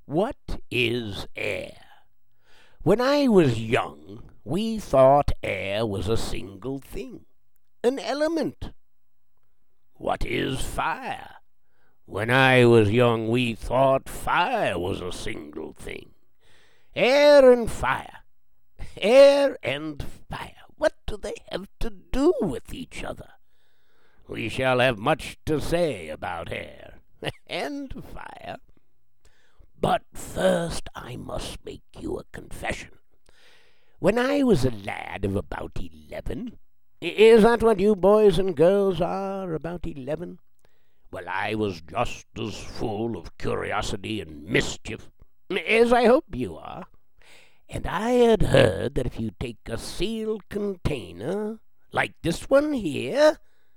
What is air? When I was young, we thought air was a single thing, an element. What is fire? When I was young, we thought fire was a single thing. Air and fire. Air and fire. What do they have to do with each other? We shall have much to say about air and fire. But first I must make you a confession. When I was a lad of about 11, is that what you boys and girls are, about 11? Well, I was just as full of curiosity and mischief as I hope you are. And I had heard that if you take a sealed container, like this one here,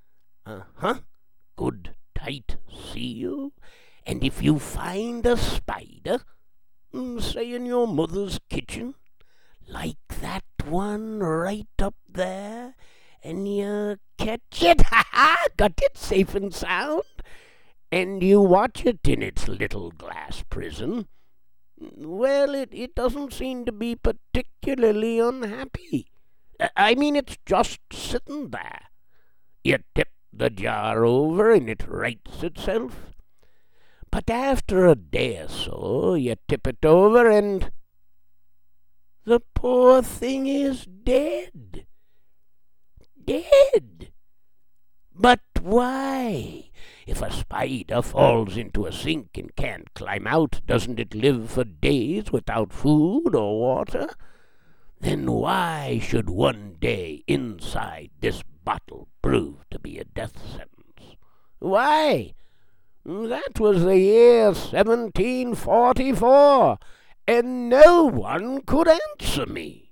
good tight seal, and if you find a spider, say in your mother's kitchen, like that one right up there, and you catch it, got it safe and sound, and you watch it in its little glass prison, well, it doesn't seem to be particularly unhappy. I mean, it's just sitting there. You tip the jar over and it rights itself. But after a day or so, you tip it over and the poor thing is dead. Dead. But why? If a spider falls into a sink and can't climb out, doesn't it live for days without food or water? Then why should one day inside this bottle prove to be a death sentence? Why? That was the year 1744, and no one could answer me.